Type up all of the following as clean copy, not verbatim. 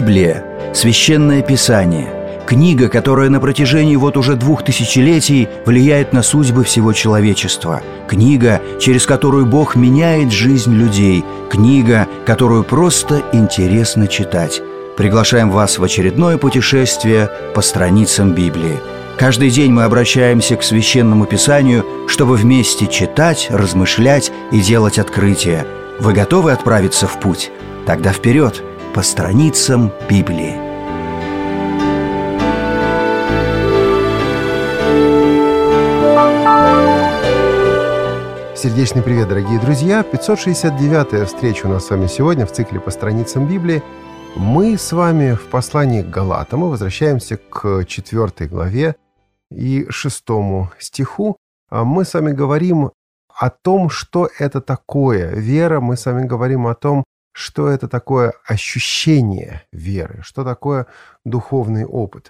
Библия – Священное Писание, книга, которая на протяжении вот уже 2000 влияет на судьбы всего человечества, книга, через которую Бог меняет жизнь людей, книга, которую просто интересно читать. Приглашаем вас в очередное путешествие по страницам Библии. Каждый день мы обращаемся к Священному Писанию, чтобы вместе читать, размышлять и делать открытия. Вы готовы отправиться в путь? Тогда вперед, по страницам Библии. Сердечный привет, дорогие друзья! 569-я встреча у нас с вами сегодня в цикле «По страницам Библии». Мы с вами в послании к Галатам. Мы возвращаемся к 4 главе и 6 стиху. Мы с вами говорим о том, что это такое вера. Мы с вами говорим о том, что это такое ощущение веры, что такое духовный опыт.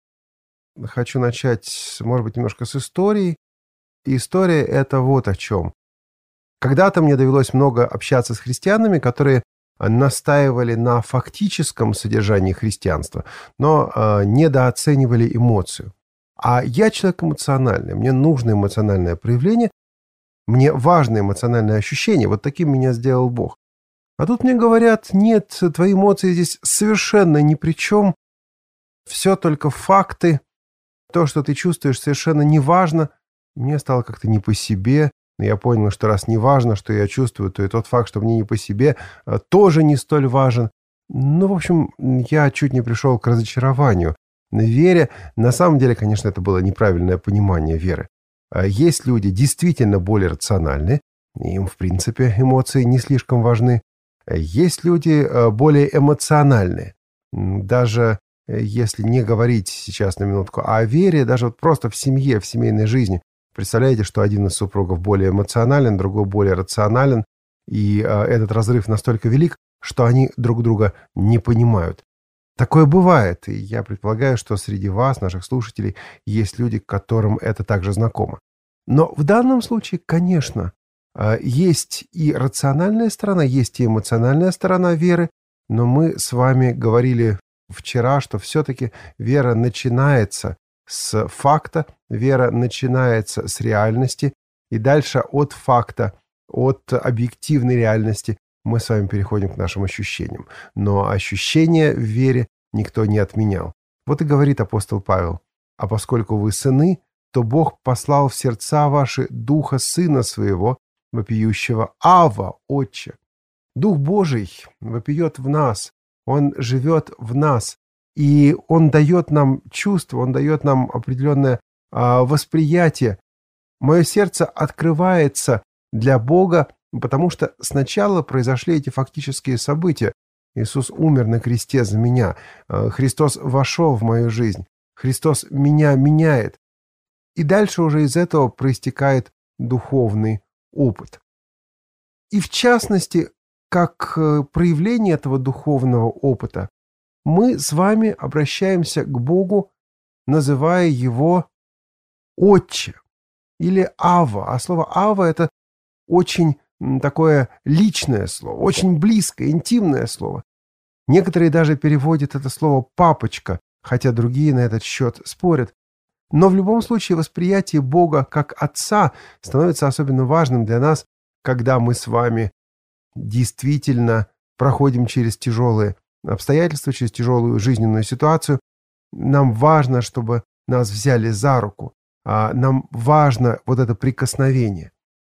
Хочу начать, может быть, немножко с истории. История – это вот о чем. Когда-то мне довелось много общаться с христианами, которые настаивали на фактическом содержании христианства, но недооценивали эмоцию. А я человек эмоциональный, мне нужно эмоциональное проявление, мне важно эмоциональное ощущение, вот таким меня сделал Бог. А тут мне говорят, нет, твои эмоции здесь совершенно ни при чем, все только факты, то, что ты чувствуешь, совершенно не важно. Мне стало как-то не по себе. Я понял, что раз не важно, что я чувствую, то и тот факт, что мне не по себе, тоже не столь важен. Ну, в общем, я чуть не пришел к разочарованию в вере. На самом деле, конечно, это было неправильное понимание веры. Есть люди действительно более рациональные, им, в принципе, эмоции не слишком важны. Есть люди более эмоциональные. Даже если не говорить сейчас на минутку о вере, даже вот просто в семье, в семейной жизни, представляете, что один из супругов более эмоционален, другой более рационален, и этот разрыв настолько велик, что они друг друга не понимают. Такое бывает, и я предполагаю, что среди вас, наших слушателей, есть люди, которым это также знакомо. Но в данном случае, конечно, есть и рациональная сторона, есть и эмоциональная сторона веры, но мы с вами говорили вчера, что все-таки вера начинается с факта, вера начинается с реальности, и дальше от факта, от объективной реальности мы с вами переходим к нашим ощущениям. Но ощущения в вере никто не отменял. Вот и говорит апостол Павел: «А поскольку вы сыны, то Бог послал в сердца ваши Духа Сына Своего, вопиющего: Авва, Отче». Дух Божий вопиет в нас, Он живет в нас, и Он дает нам чувство, Он дает нам определенное восприятие. Мое сердце открывается для Бога, потому что сначала произошли эти фактические события. Иисус умер на кресте за меня. Христос вошел в мою жизнь. Христос меня меняет. И дальше уже из этого проистекает духовный опыт. И в частности, как проявление этого духовного опыта, мы с вами обращаемся к Богу, называя Его Отче или Авва. А слово Авва – это очень такое личное слово, очень близкое, интимное слово. Некоторые даже переводят это слово «папочка», хотя другие на этот счет спорят. Но в любом случае восприятие Бога как Отца становится особенно важным для нас, когда мы с вами действительно проходим через тяжелые обстоятельства, через тяжелую жизненную ситуацию. Нам важно, чтобы нас взяли за руку. Нам важно вот это прикосновение.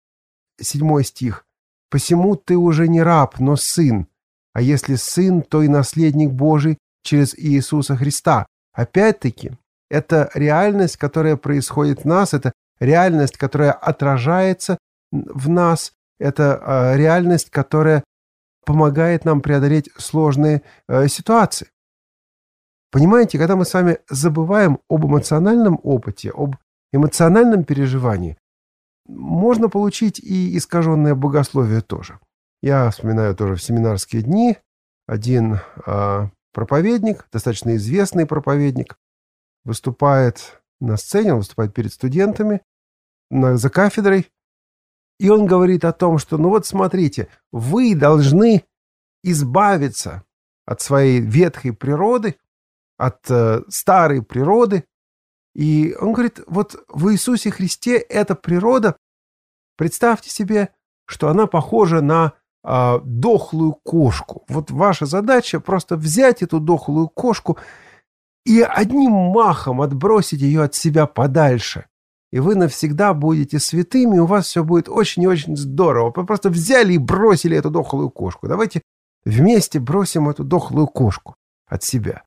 7 стих. «Посему ты уже не раб, но сын, а если сын, то и наследник Божий через Иисуса Христа». Опять-таки, это реальность, которая происходит в нас, это реальность, которая отражается в нас, это реальность, которая помогает нам преодолеть сложные ситуации. Понимаете, когда мы с вами забываем об эмоциональном опыте, об эмоциональном переживании, можно получить и искаженное богословие тоже. Я вспоминаю тоже в семинарские дни один проповедник, достаточно известный проповедник, выступает на сцене, он выступает перед студентами за кафедрой, и он говорит о том, что, ну вот смотрите, вы должны избавиться от своей ветхой природы, от старой природы. И он говорит, вот в Иисусе Христе эта природа, представьте себе, что она похожа на дохлую кошку. Вот ваша задача просто взять эту дохлую кошку и одним махом отбросить ее от себя подальше. И вы навсегда будете святыми, и у вас все будет очень и очень здорово. Вы просто взяли и бросили эту дохлую кошку. Давайте вместе бросим эту дохлую кошку от себя.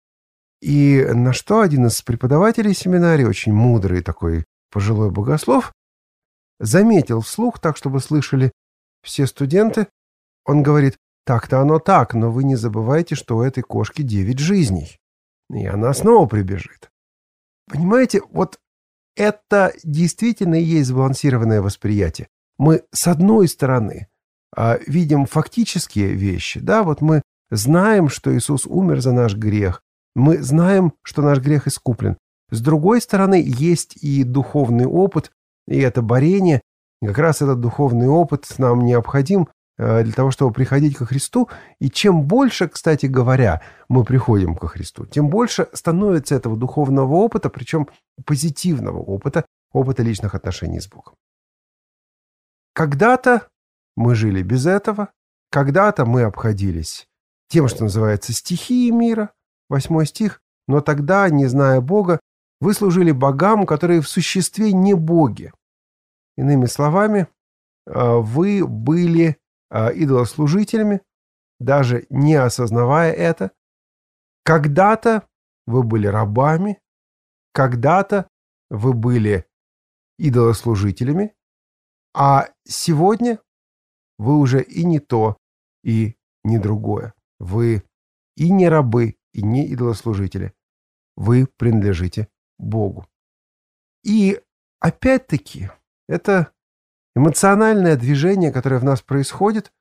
И на что один из преподавателей семинарии, очень мудрый такой пожилой богослов, заметил вслух, так, чтобы слышали все студенты. Он говорит, так-то оно так, но вы не забывайте, что у этой кошки 9 жизней. И она снова прибежит. Понимаете, вот это действительно и есть сбалансированное восприятие. Мы, с одной стороны, видим фактические вещи. Да, вот мы знаем, что Иисус умер за наш грех. Мы знаем, что наш грех искуплен. С другой стороны, есть и духовный опыт, и это борение. И как раз этот духовный опыт нам необходим для того, чтобы приходить ко Христу. И чем больше, кстати говоря, мы приходим ко Христу, тем больше становится этого духовного опыта, причем позитивного опыта, опыта личных отношений с Богом. Когда-то мы жили без этого, когда-то мы обходились тем, что называется стихией мира, 8 стих, но тогда, не зная Бога, вы служили богам, которые в существе не боги. Иными словами, вы были идолослужителями, даже не осознавая это. Когда-то вы были рабами, когда-то вы были идолослужителями, а сегодня вы уже и не то, и не другое. Вы и не рабы, и не идолослужители. Вы принадлежите Богу. И опять-таки, это эмоциональное движение, которое в нас происходит.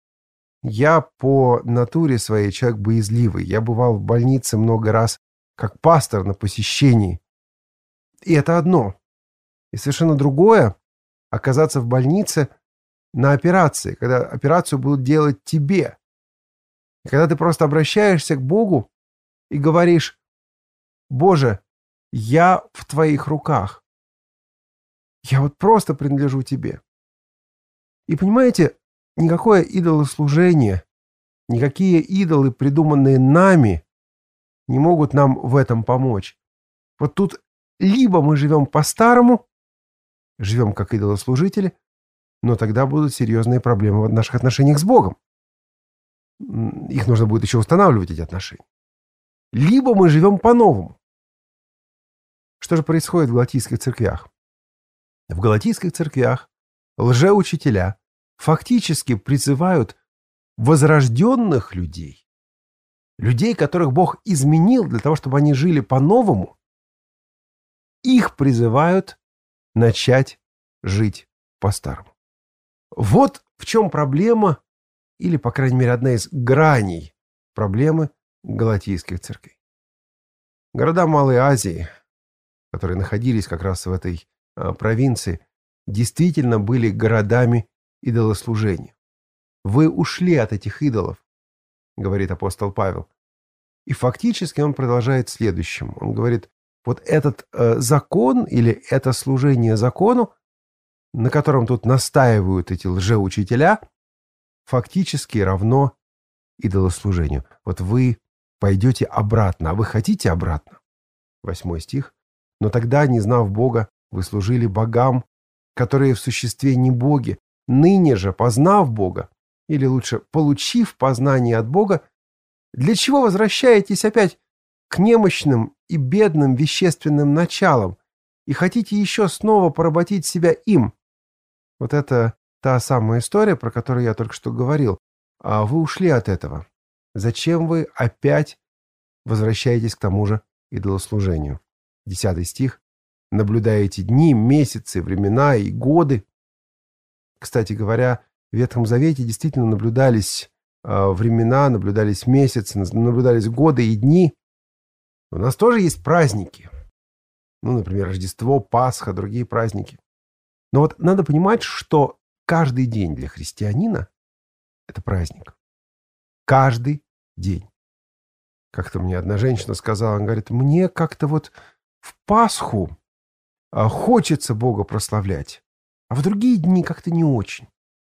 Я по натуре своей человек боязливый. Я бывал в больнице много раз как пастор на посещении. И это одно. И совершенно другое — оказаться в больнице на операции, когда операцию будут делать тебе. И когда ты просто обращаешься к Богу и говоришь: «Боже, я в Твоих руках. Я вот просто принадлежу Тебе». И понимаете, никакое идолослужение, никакие идолы, придуманные нами, не могут нам в этом помочь. Вот тут либо мы живем по-старому, живем как идолослужители, но тогда будут серьезные проблемы в наших отношениях с Богом. Их нужно будет еще устанавливать, эти отношения. Либо мы живем по-новому. Что же происходит в галатийских церквях? В галатийских церквях лжеучителя фактически призывают возрожденных людей, людей, которых Бог изменил для того, чтобы они жили по-новому, их призывают начать жить по-старому. Вот в чем проблема, или, по крайней мере, одна из граней проблемы галатийских церквей. Города Малой Азии, которые находились как раз в этой провинции, действительно были городами идолослужения. Вы ушли от этих идолов, говорит апостол Павел. И фактически он продолжает следующим. Он говорит, вот этот закон или это служение закону, на котором тут настаивают эти лжеучителя, фактически равно идолослужению. Вот вы пойдете обратно, а вы хотите обратно. 8 стих. Но тогда, не знав Бога, вы служили богам, которые в существе не боги. Ныне же, познав Бога, или лучше, получив познание от Бога, для чего возвращаетесь опять к немощным и бедным вещественным началам и хотите еще снова поработить себя им? Вот это та самая история, про которую я только что говорил. А вы ушли от этого. Зачем вы опять возвращаетесь к тому же идолослужению? 10 стих. Наблюдаете дни, месяцы, времена и годы. Кстати говоря, в Ветхом Завете действительно наблюдались времена, наблюдались месяцы, наблюдались годы и дни. У нас тоже есть праздники. Ну, например, Рождество, Пасха, другие праздники. Но вот надо понимать, что каждый день для христианина — это праздник. Каждый день. Как-то мне одна женщина сказала, она говорит, мне как-то вот в Пасху хочется Бога прославлять, а в другие дни как-то не очень.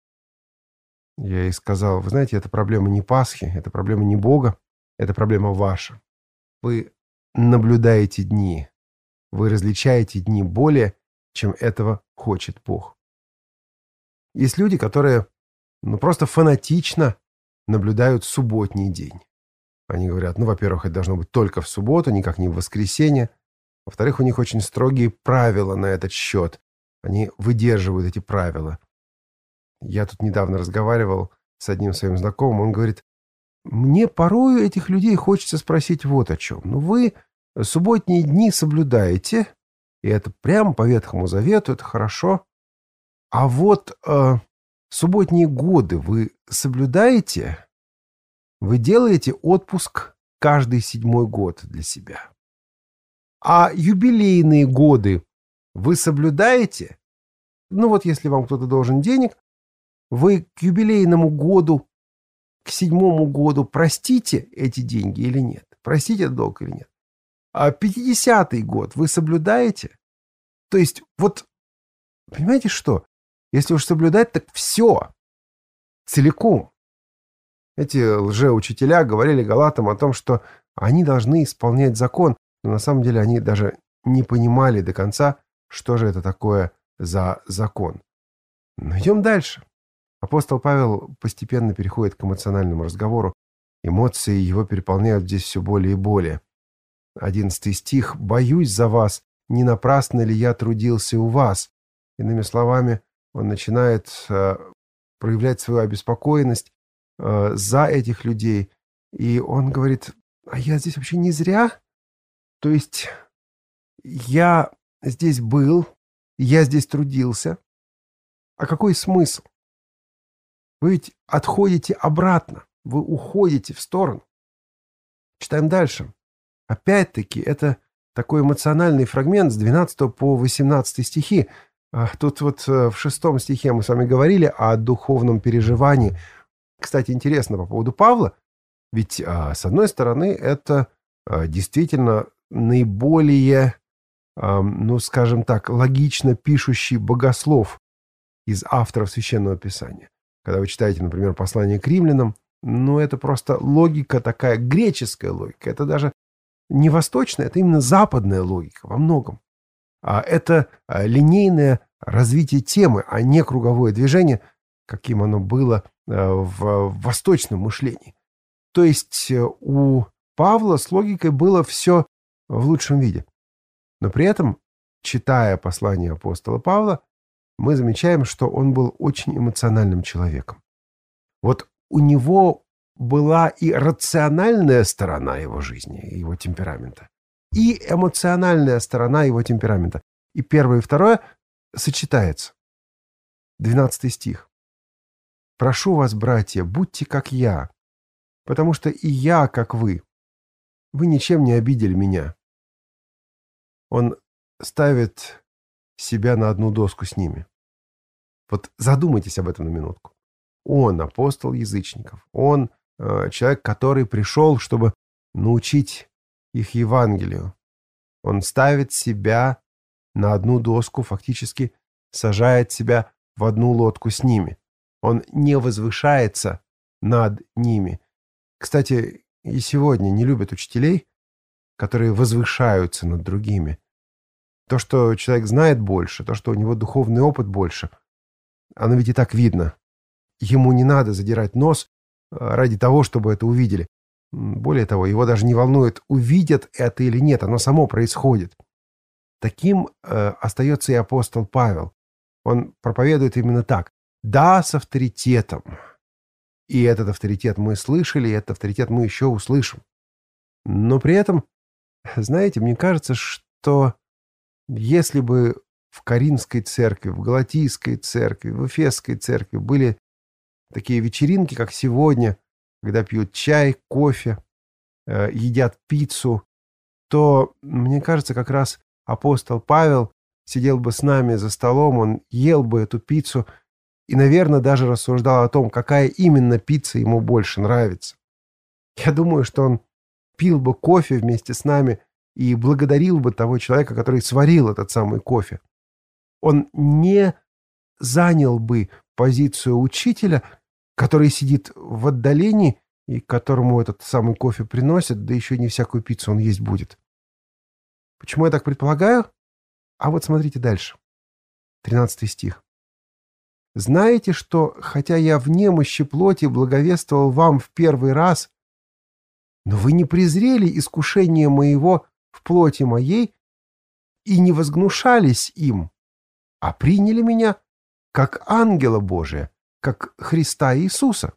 Я ей сказал, вы знаете, это проблема не Пасхи, это проблема не Бога, это проблема ваша. Вы наблюдаете дни, вы различаете дни более, чем этого хочет Бог. Есть люди, которые просто фанатично наблюдают субботний день. Они говорят, во-первых, это должно быть только в субботу, никак не в воскресенье. Во-вторых, у них очень строгие правила на этот счет. Они выдерживают эти правила. Я тут недавно разговаривал с одним своим знакомым. Он говорит, мне порою этих людей хочется спросить вот о чем. Вы субботние дни соблюдаете, и это прямо по Ветхому Завету, это хорошо. А вот субботние годы вы соблюдаете? Вы делаете отпуск каждый 7-й год для себя. А юбилейные годы вы соблюдаете? Если вам кто-то должен денег, вы к юбилейному году, к 7-му году простите эти деньги или нет? Простите этот долг или нет? А 50-й год вы соблюдаете? То есть, понимаете что? Если уж соблюдать, так все. Целиком. Эти лжеучителя говорили галатам о том, что они должны исполнять закон, но на самом деле они даже не понимали до конца, что же это такое за закон. Но идем дальше. Апостол Павел постепенно переходит к эмоциональному разговору. Эмоции его переполняют здесь все более и более. 11 стих. «Боюсь за вас, не напрасно ли я трудился у вас?» Иными словами, он начинает проявлять свою обеспокоенность за этих людей. И он говорит, а я здесь вообще не зря? То есть я здесь был, я здесь трудился. А какой смысл? Вы ведь отходите обратно, вы уходите в сторону. Читаем дальше. Опять-таки, это такой эмоциональный фрагмент с 12 по 18 стихи. Тут в 6 стихе мы с вами говорили о духовном переживании. Кстати, интересно по поводу Павла, ведь, с одной стороны, это действительно наиболее, скажем так, логично пишущий богослов из авторов Священного Писания. Когда вы читаете, например, послание к римлянам, это просто логика такая, греческая логика. Это даже не восточная, это именно западная логика во многом. Это линейное развитие темы, а не круговое движение, каким оно было в восточном мышлении. То есть у Павла с логикой было все в лучшем виде. Но при этом, читая послание апостола Павла, мы замечаем, что он был очень эмоциональным человеком. У него была и рациональная сторона его жизни, его темперамента, и эмоциональная сторона его темперамента. И первое и второе сочетается. 12 стих. «Прошу вас, братья, будьте как я, потому что и я, как вы. Вы ничем не обидели меня». Он ставит себя на одну доску с ними. Задумайтесь об этом на минутку. Он апостол язычников. Он человек, который пришел, чтобы научить их Евангелию. Он ставит себя на одну доску, фактически сажает себя в одну лодку с ними. Он не возвышается над ними. Кстати, и сегодня не любят учителей, которые возвышаются над другими. То, что человек знает больше, то, что у него духовный опыт больше, оно ведь и так видно. Ему не надо задирать нос ради того, чтобы это увидели. Более того, его даже не волнует, увидят это или нет, оно само происходит. Таким остается и апостол Павел. Он проповедует именно так. Да, с авторитетом. И этот авторитет мы слышали, и этот авторитет мы еще услышим. Но при этом, знаете, мне кажется, что если бы в Коринфской церкви, в Галатийской церкви, в Эфесской церкви были такие вечеринки, как сегодня, когда пьют чай, кофе, едят пиццу, то, мне кажется, как раз апостол Павел сидел бы с нами за столом, он ел бы эту пиццу и, наверное, даже рассуждал о том, какая именно пицца ему больше нравится. Я думаю, что он пил бы кофе вместе с нами и благодарил бы того человека, который сварил этот самый кофе. Он не занял бы позицию учителя, который сидит в отдалении и которому этот самый кофе приносят, да еще не всякую пиццу он есть будет. Почему я так предполагаю? А вот смотрите дальше. 13 стих. «Знаете, что, хотя я в немощи плоти благовествовал вам в первый раз, но вы не презрели искушение моего в плоти моей и не возгнушались им, а приняли меня как ангела Божия, как Христа Иисуса».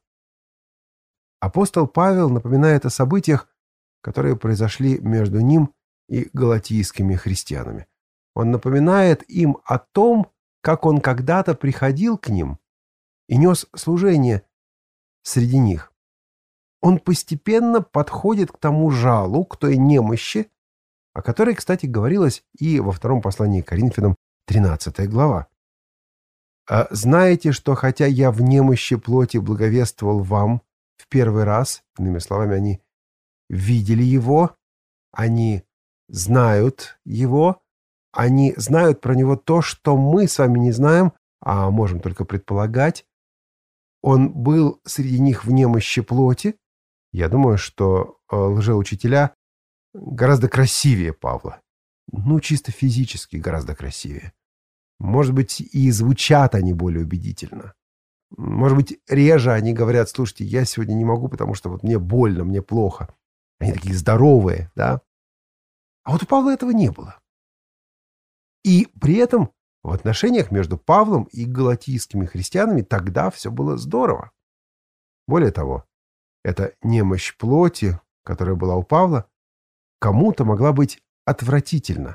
Апостол Павел напоминает о событиях, которые произошли между ним и галатийскими христианами. Он напоминает им о том, как он когда-то приходил к ним и нес служение среди них. Он постепенно подходит к тому жалу, к той немощи, о которой, кстати, говорилось и во втором послании к Коринфянам, 13 глава. «А знаете, что хотя я в немощи плоти благовествовал вам в первый раз, иными словами, они видели его, они знают его, они знают про него то, что мы с вами не знаем, а можем только предполагать. Он был среди них в немощи плоти». Я думаю, что лжеучителя гораздо красивее Павла. Ну, чисто физически гораздо красивее. Может быть, и звучат они более убедительно. Может быть, реже они говорят: слушайте, я сегодня не могу, потому что вот мне больно, мне плохо. Они такие здоровые, да? А вот у Павла этого не было. И при этом в отношениях между Павлом и галатийскими христианами тогда все было здорово. Более того, эта немощь плоти, которая была у Павла, кому-то могла быть отвратительна.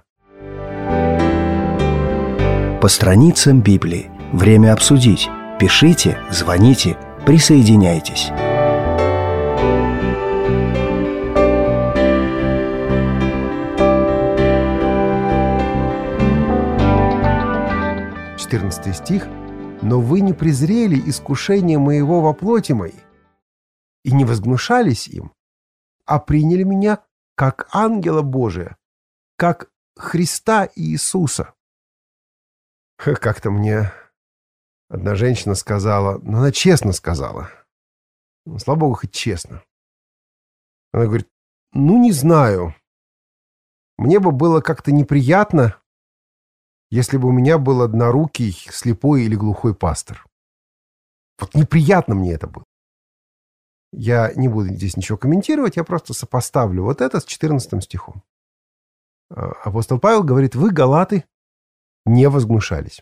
По страницам Библии. Время обсудить. Пишите, звоните, присоединяйтесь. Стих. «Но вы не презрели искушение моего во плоти моей и не возгнушались им, а приняли меня как ангела Божия, как Христа Иисуса». Как-то мне одна женщина сказала, но она честно сказала. Слава Богу, хоть честно. Она говорит: ну, не знаю. Мне бы было как-то неприятно, если бы у меня был однорукий, слепой или глухой пастор. Вот неприятно мне это было. Я не буду здесь ничего комментировать, я просто сопоставлю вот это с 14 стихом. Апостол Павел говорит: вы, галаты, не возгнушались.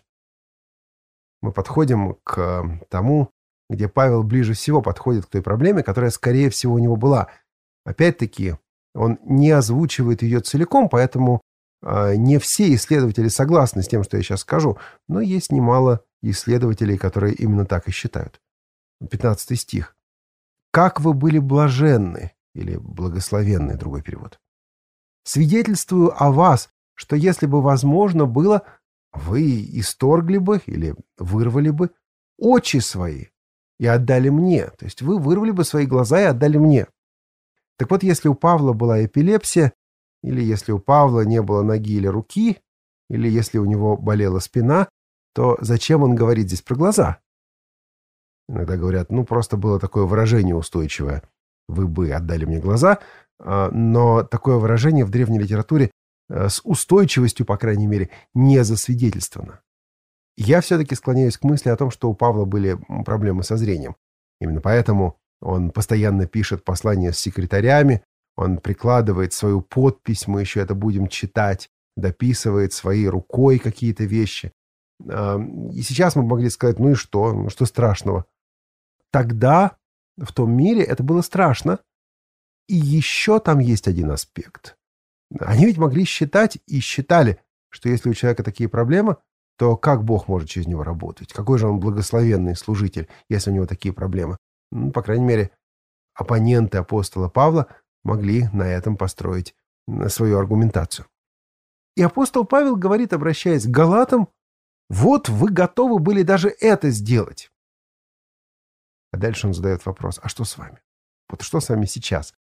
Мы подходим к тому, где Павел ближе всего подходит к той проблеме, которая, скорее всего, у него была. Опять-таки, он не озвучивает ее целиком, поэтому не все исследователи согласны с тем, что я сейчас скажу, но есть немало исследователей, которые именно так и считают. 15 стих. «Как вы были блаженны», или «благословенны», другой перевод. «Свидетельствую о вас, что если бы возможно было, вы исторгли бы или вырвали бы очи свои и отдали мне». То есть вы вырвали бы свои глаза и отдали мне. Так вот, если у Павла была эпилепсия, или если у Павла не было ноги или руки, или если у него болела спина, то зачем он говорит здесь про глаза? Иногда говорят, ну, просто было такое выражение устойчивое. Вы бы отдали мне глаза, но такое выражение в древней литературе с устойчивостью, по крайней мере, не засвидетельствовано. Я все-таки склоняюсь к мысли о том, что у Павла были проблемы со зрением. Именно поэтому он постоянно пишет послания с секретарями, он прикладывает свою подпись, мы еще это будем читать, дописывает своей рукой какие-то вещи. И сейчас мы могли сказать, ну и что? Ну, что страшного? Тогда, в том мире, это было страшно. И еще там есть один аспект. Они ведь могли считать и считали, что если у человека такие проблемы, то как Бог может через него работать? Какой же он благословенный служитель, если у него такие проблемы? Ну, по крайней мере, оппоненты апостола Павла могли на этом построить свою аргументацию. И апостол Павел говорит, обращаясь к галатам, вот вы готовы были даже это сделать. А дальше он задает вопрос, а что с вами? Вот что с вами сейчас?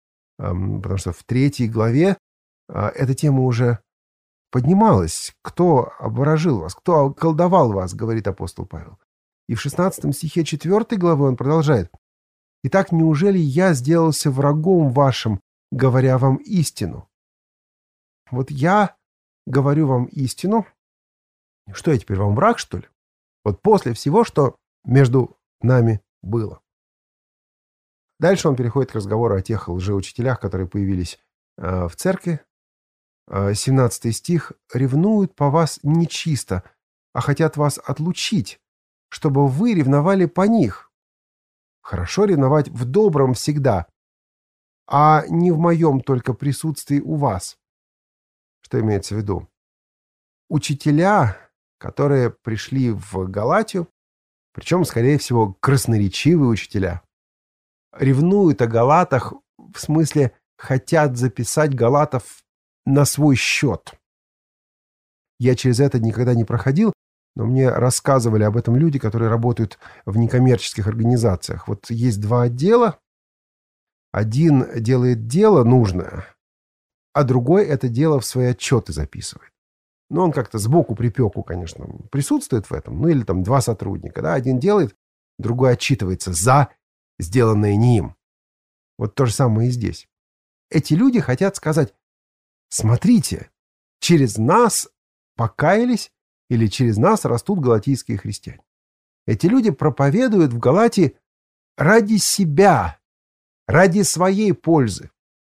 потому что в 3 главе эта тема уже поднималась. Кто обворожил вас, кто околдовал вас, говорит апостол Павел. И в 16 стихе 4 главы он продолжает. «Итак, неужели я сделался врагом вашим, говоря вам истину?» Вот я говорю вам истину. Что я теперь, вам враг, что ли? Вот после всего, что между нами было. Дальше он переходит к разговору о тех лжеучителях, которые появились в церкви. 17 стих. «Ревнуют по вас нечисто, а хотят вас отлучить, чтобы вы ревновали по них. Хорошо ревновать в добром всегда, а не в моем только присутствии у вас». Что имеется в виду? Учителя, которые пришли в Галатию, причем, скорее всего, красноречивые учителя, ревнуют о галатах, в смысле хотят записать галатов на свой счет. Я через это никогда не проходил, но мне рассказывали об этом люди, которые работают в некоммерческих организациях. Вот есть 2 отдела. Один делает дело нужное, а другой это дело в свои отчеты записывает. Но он как-то сбоку припеку, конечно, присутствует в этом. Ну или там 2 сотрудника. Да? Один делает, другой отчитывается за сделанное не им. Вот то же самое и здесь. Эти люди хотят сказать: смотрите, через нас покаялись или через нас растут галатийские христиане. Эти люди проповедуют в Галатии ради себя, ради своей пользы.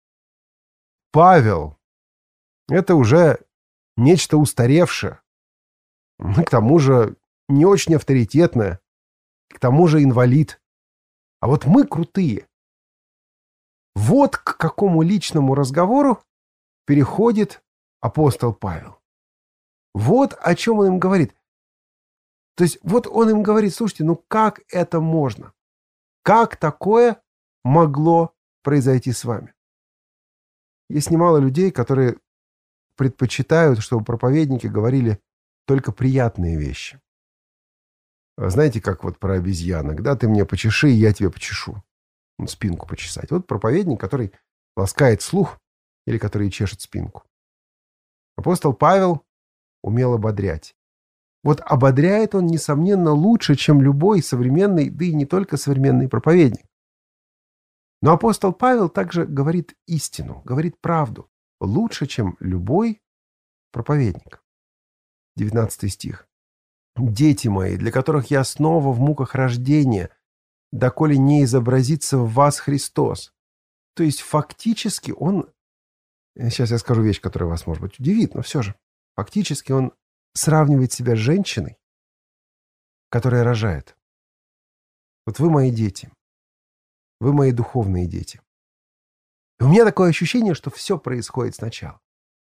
Павел — это уже нечто устаревшее, к тому же не очень авторитетное, к тому же инвалид. А вот мы крутые. Вот к какому личному разговору переходит апостол Павел. Вот о чем он им говорит. То есть вот он им говорит: слушайте, ну как это можно? Как такое могло произойти с вами? Есть немало людей, которые предпочитают, чтобы проповедники говорили только приятные вещи. Знаете, как вот про обезьянок, да, ты мне почеши, и я тебе почешу. Спинку почесать. Вот проповедник, который ласкает слух или который чешет спинку. Апостол Павел умел ободрять. Вот ободряет он, несомненно, лучше, чем любой современный, да и не только современный проповедник. Но апостол Павел также говорит истину, говорит правду, лучше, чем любой проповедник. 19 стих. «Дети мои, для которых я снова в муках рождения, доколе не изобразится в вас Христос». То есть фактически он, сейчас я скажу вещь, которая вас, может быть, удивит, но все же, фактически он сравнивает себя с женщиной, которая рожает. Вот вы мои дети, вы мои духовные дети. И у меня такое ощущение, что все происходит сначала.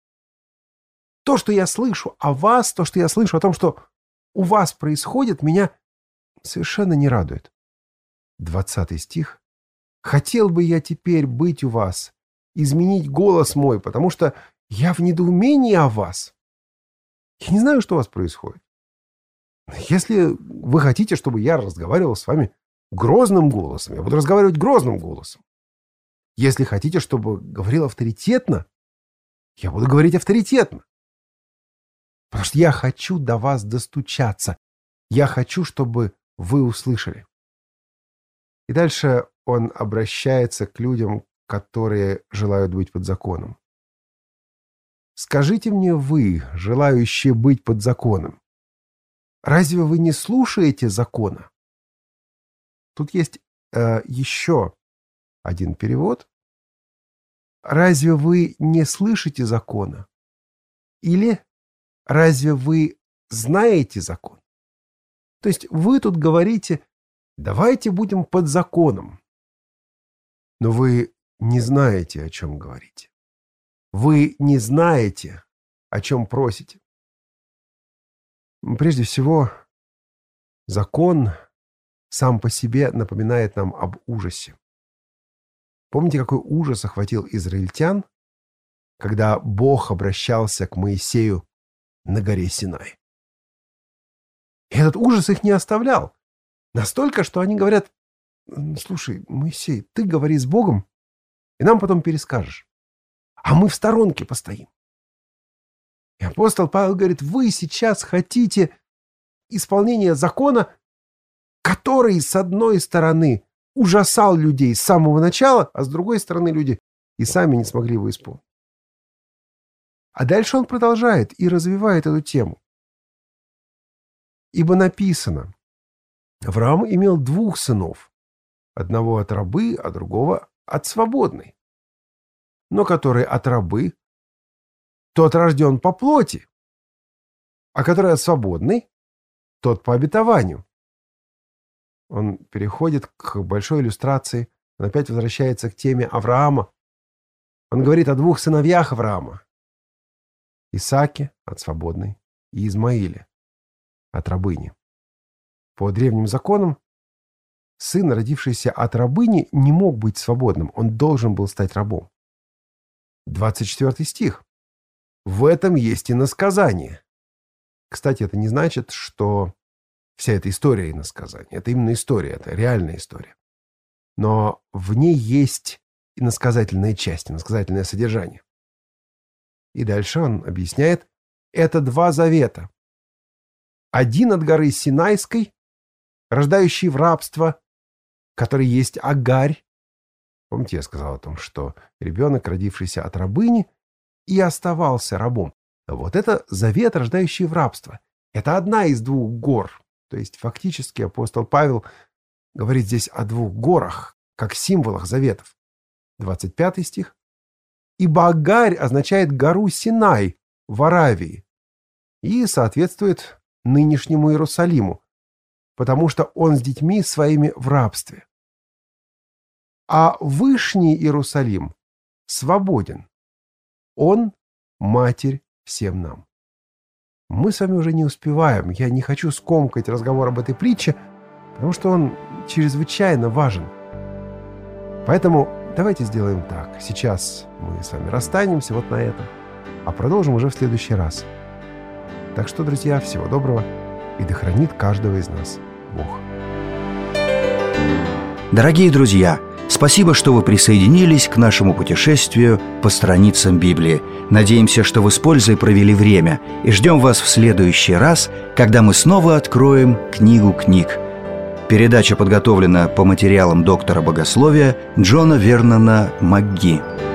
То, что я слышу о вас, то, что я слышу о том, что у вас происходит, меня совершенно не радует. 20 стих. «Хотел бы я теперь быть у вас, изменить голос мой, потому что я в недоумении о вас. Я не знаю, что у вас происходит. Если вы хотите, чтобы я разговаривал с вами грозным голосом, я буду разговаривать грозным голосом. Если хотите, чтобы говорил авторитетно, я буду говорить авторитетно. Потому что я хочу до вас достучаться. Я хочу, чтобы вы услышали». И дальше он обращается к людям, которые желают быть под законом. «Скажите мне вы, желающие быть под законом, разве вы не слушаете закона?» Тут есть еще один перевод. «Разве вы не слышите закона? Или разве вы знаете закон?» То есть вы тут говорите: давайте будем под законом. Но вы не знаете, о чем говорите. Вы не знаете, о чем просите. Прежде всего, закон сам по себе напоминает нам об ужасе. Помните, какой ужас охватил израильтян, когда Бог обращался к Моисею на горе Синай? И этот ужас их не оставлял. Настолько, что они говорят: слушай, Моисей, ты говори с Богом, и нам потом перескажешь. А мы в сторонке постоим. И апостол Павел говорит, вы сейчас хотите исполнения закона, который, с одной стороны, ужасал людей с самого начала, а с другой стороны, люди и сами не смогли его исполнить. А дальше он продолжает и развивает эту тему. Ибо написано, Авраам имел 2 сынов, одного от рабы, а другого от свободной. Но который от рабы, тот рожден по плоти, а который от свободной, тот по обетованию. Он переходит к большой иллюстрации, он опять возвращается к теме Авраама. Он говорит о 2 сыновьях Авраама. Исааке от свободной и Измаиле от рабыни. По древним законам сын, родившийся от рабыни, не мог быть свободным, он должен был стать рабом. 24 стих. В этом есть иносказание. Кстати, это не значит, что вся эта история иносказание. Это именно история, это реальная история. Но в ней есть иносказательная часть, иносказательное содержание. И дальше он объясняет, это 2 завета. Один от горы Синайской, рождающий в рабство, который есть Агарь. Помните, я сказал о том, что ребенок, родившийся от рабыни, и оставался рабом. Вот это завет, рождающий в рабство. Это одна из 2 гор. То есть фактически апостол Павел говорит здесь о 2 горах, как символах заветов. 25 стих. Ибо Агарь означает гору Синай в Аравии и соответствует нынешнему Иерусалиму, потому что он с детьми своими в рабстве. А Вышний Иерусалим свободен. Он – матерь всем нам. Мы с вами уже не успеваем. Я не хочу скомкать разговор об этой притче, потому что он чрезвычайно важен. Поэтому давайте сделаем так. Сейчас мы с вами расстанемся вот на этом, а продолжим уже в следующий раз. Так что, друзья, всего доброго, и да хранит каждого из нас Бог. Дорогие друзья, спасибо, что вы присоединились к нашему путешествию по страницам Библии. Надеемся, что вы с пользой провели время, и ждем вас в следующий раз, когда мы снова откроем книгу книг. Передача подготовлена по материалам доктора богословия Джона Вернона МакГи.